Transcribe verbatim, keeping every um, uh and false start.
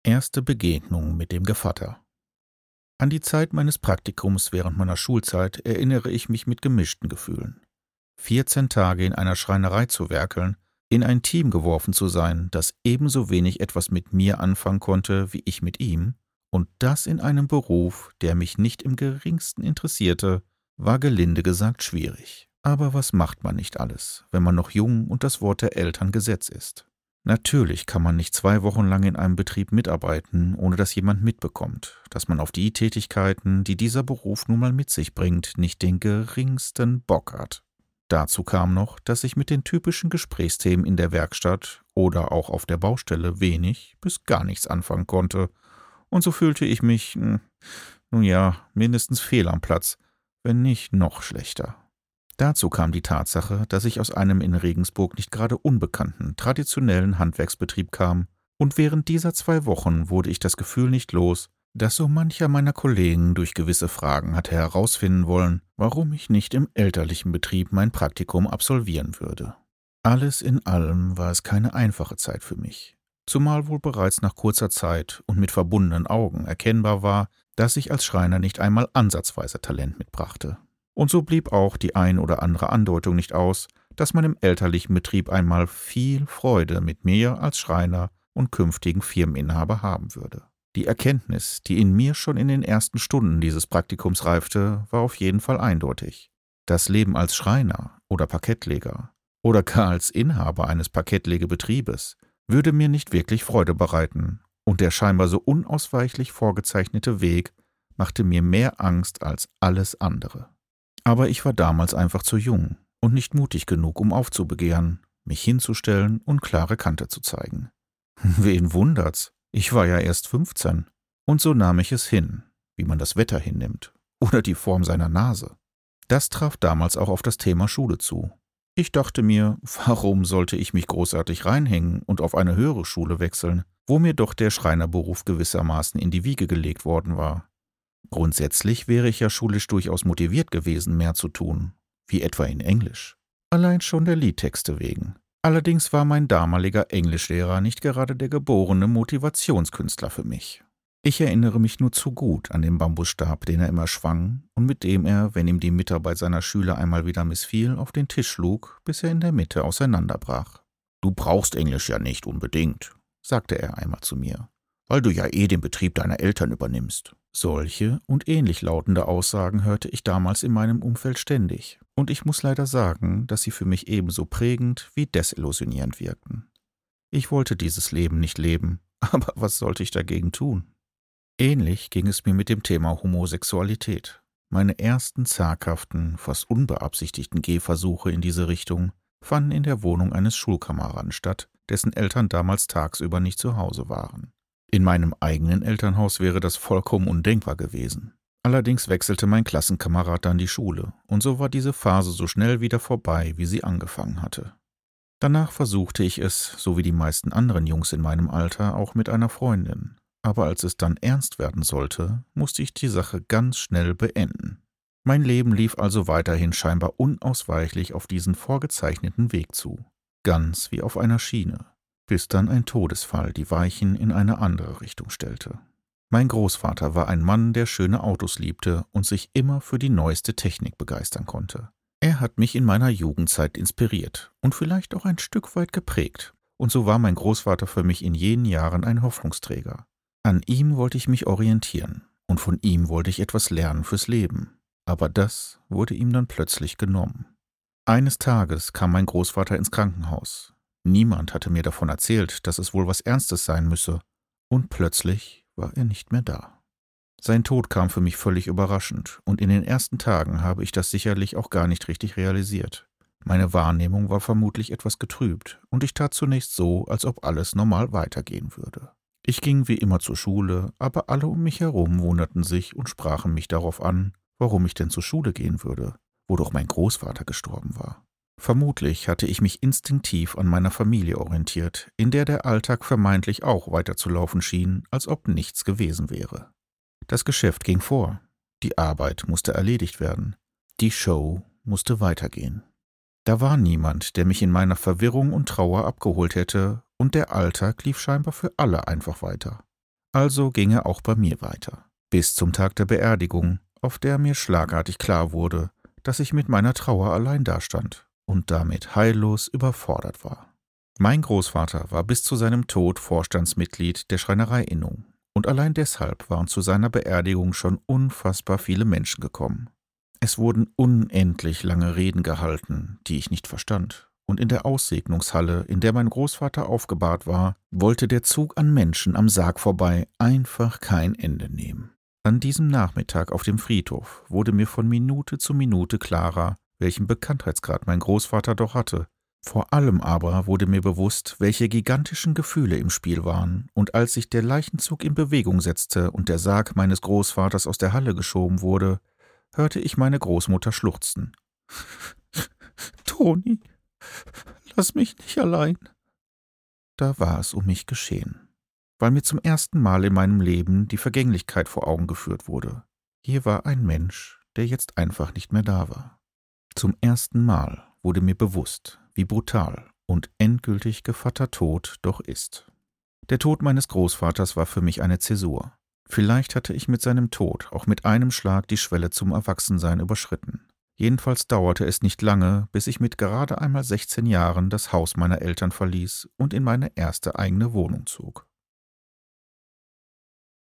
Erste Begegnung mit dem Gevatter. An die Zeit meines Praktikums während meiner Schulzeit erinnere ich mich mit gemischten Gefühlen. vierzehn Tage in einer Schreinerei zu werkeln, in ein Team geworfen zu sein, das ebenso wenig etwas mit mir anfangen konnte wie ich mit ihm, und das in einem Beruf, der mich nicht im geringsten interessierte, war gelinde gesagt schwierig. Aber was macht man nicht alles, wenn man noch jung und das Wort der Eltern Gesetz ist? Natürlich kann man nicht zwei Wochen lang in einem Betrieb mitarbeiten, ohne dass jemand mitbekommt, dass man auf die Tätigkeiten, die dieser Beruf nun mal mit sich bringt, nicht den geringsten Bock hat. Dazu kam noch, dass ich mit den typischen Gesprächsthemen in der Werkstatt oder auch auf der Baustelle wenig bis gar nichts anfangen konnte, und so fühlte ich mich, nun ja, mindestens fehl am Platz, wenn nicht noch schlechter. Dazu kam die Tatsache, dass ich aus einem in Regensburg nicht gerade unbekannten, traditionellen Handwerksbetrieb kam, und während dieser zwei Wochen wurde ich das Gefühl nicht los, dass so mancher meiner Kollegen durch gewisse Fragen hatte herausfinden wollen, warum ich nicht im elterlichen Betrieb mein Praktikum absolvieren würde. Alles in allem war es keine einfache Zeit für mich, zumal wohl bereits nach kurzer Zeit und mit verbundenen Augen erkennbar war, dass ich als Schreiner nicht einmal ansatzweise Talent mitbrachte. Und so blieb auch die ein oder andere Andeutung nicht aus, dass man im elterlichen Betrieb einmal viel Freude mit mir als Schreiner und künftigen Firmeninhaber haben würde. Die Erkenntnis, die in mir schon in den ersten Stunden dieses Praktikums reifte, war auf jeden Fall eindeutig. Das Leben als Schreiner oder Parkettleger oder gar als Inhaber eines Parkettlegebetriebes würde mir nicht wirklich Freude bereiten, und der scheinbar so unausweichlich vorgezeichnete Weg machte mir mehr Angst als alles andere. Aber ich war damals einfach zu jung und nicht mutig genug, um aufzubegehren, mich hinzustellen und klare Kante zu zeigen. Wen wundert's? Ich war ja erst fünfzehn. Und so nahm ich es hin, wie man das Wetter hinnimmt oder die Form seiner Nase. Das traf damals auch auf das Thema Schule zu. Ich dachte mir, warum sollte ich mich großartig reinhängen und auf eine höhere Schule wechseln, wo mir doch der Schreinerberuf gewissermaßen in die Wiege gelegt worden war. Grundsätzlich wäre ich ja schulisch durchaus motiviert gewesen, mehr zu tun, wie etwa in Englisch. Allein schon der Liedtexte wegen. Allerdings war mein damaliger Englischlehrer nicht gerade der geborene Motivationskünstler für mich. Ich erinnere mich nur zu gut an den Bambusstab, den er immer schwang und mit dem er, wenn ihm die Mitarbeit seiner Schüler einmal wieder missfiel, auf den Tisch schlug, bis er in der Mitte auseinanderbrach. »Du brauchst Englisch ja nicht unbedingt«, sagte er einmal zu mir, »weil du ja eh den Betrieb deiner Eltern übernimmst.« Solche und ähnlich lautende Aussagen hörte ich damals in meinem Umfeld ständig, und ich muss leider sagen, dass sie für mich ebenso prägend wie desillusionierend wirkten. Ich wollte dieses Leben nicht leben, aber was sollte ich dagegen tun? Ähnlich ging es mir mit dem Thema Homosexualität. Meine ersten zaghaften, fast unbeabsichtigten Gehversuche in diese Richtung fanden in der Wohnung eines Schulkameraden statt, dessen Eltern damals tagsüber nicht zu Hause waren. In meinem eigenen Elternhaus wäre das vollkommen undenkbar gewesen. Allerdings wechselte mein Klassenkamerad dann die Schule, und so war diese Phase so schnell wieder vorbei, wie sie angefangen hatte. Danach versuchte ich es, so wie die meisten anderen Jungs in meinem Alter, auch mit einer Freundin. Aber als es dann ernst werden sollte, musste ich die Sache ganz schnell beenden. Mein Leben lief also weiterhin scheinbar unausweichlich auf diesen vorgezeichneten Weg zu, ganz wie auf einer Schiene, bis dann ein Todesfall die Weichen in eine andere Richtung stellte. Mein Großvater war ein Mann, der schöne Autos liebte und sich immer für die neueste Technik begeistern konnte. Er hat mich in meiner Jugendzeit inspiriert und vielleicht auch ein Stück weit geprägt, und so war mein Großvater für mich in jenen Jahren ein Hoffnungsträger. An ihm wollte ich mich orientieren, und von ihm wollte ich etwas lernen fürs Leben, aber das wurde ihm dann plötzlich genommen. Eines Tages kam mein Großvater ins Krankenhaus. Niemand hatte mir davon erzählt, dass es wohl was Ernstes sein müsse, und plötzlich war er nicht mehr da. Sein Tod kam für mich völlig überraschend, und in den ersten Tagen habe ich das sicherlich auch gar nicht richtig realisiert. Meine Wahrnehmung war vermutlich etwas getrübt, und ich tat zunächst so, als ob alles normal weitergehen würde. Ich ging wie immer zur Schule, aber alle um mich herum wunderten sich und sprachen mich darauf an, warum ich denn zur Schule gehen würde, wo doch mein Großvater gestorben war. Vermutlich hatte ich mich instinktiv an meiner Familie orientiert, in der der Alltag vermeintlich auch weiterzulaufen schien, als ob nichts gewesen wäre. Das Geschäft ging vor, die Arbeit musste erledigt werden, die Show musste weitergehen. Da war niemand, der mich in meiner Verwirrung und Trauer abgeholt hätte, und der Alltag lief scheinbar für alle einfach weiter. Also ging er auch bei mir weiter. Bis zum Tag der Beerdigung, auf der mir schlagartig klar wurde, dass ich mit meiner Trauer allein dastand und damit heillos überfordert war. Mein Großvater war bis zu seinem Tod Vorstandsmitglied der Schreinerei-Innung und allein deshalb waren zu seiner Beerdigung schon unfassbar viele Menschen gekommen. Es wurden unendlich lange Reden gehalten, die ich nicht verstand. Und in der Aussegnungshalle, in der mein Großvater aufgebahrt war, wollte der Zug an Menschen am Sarg vorbei einfach kein Ende nehmen. An diesem Nachmittag auf dem Friedhof wurde mir von Minute zu Minute klarer, welchen Bekanntheitsgrad mein Großvater doch hatte. Vor allem aber wurde mir bewusst, welche gigantischen Gefühle im Spiel waren, und als sich der Leichenzug in Bewegung setzte und der Sarg meines Großvaters aus der Halle geschoben wurde, hörte ich meine Großmutter schluchzen. »Toni, lass mich nicht allein.« Da war es um mich geschehen, weil mir zum ersten Mal in meinem Leben die Vergänglichkeit vor Augen geführt wurde. Hier war ein Mensch, der jetzt einfach nicht mehr da war. Zum ersten Mal wurde mir bewusst, wie brutal und endgültig Gevatter Tod doch ist. Der Tod meines Großvaters war für mich eine Zäsur. Vielleicht hatte ich mit seinem Tod auch mit einem Schlag die Schwelle zum Erwachsensein überschritten. Jedenfalls dauerte es nicht lange, bis ich mit gerade einmal sechzehn Jahren das Haus meiner Eltern verließ und in meine erste eigene Wohnung zog.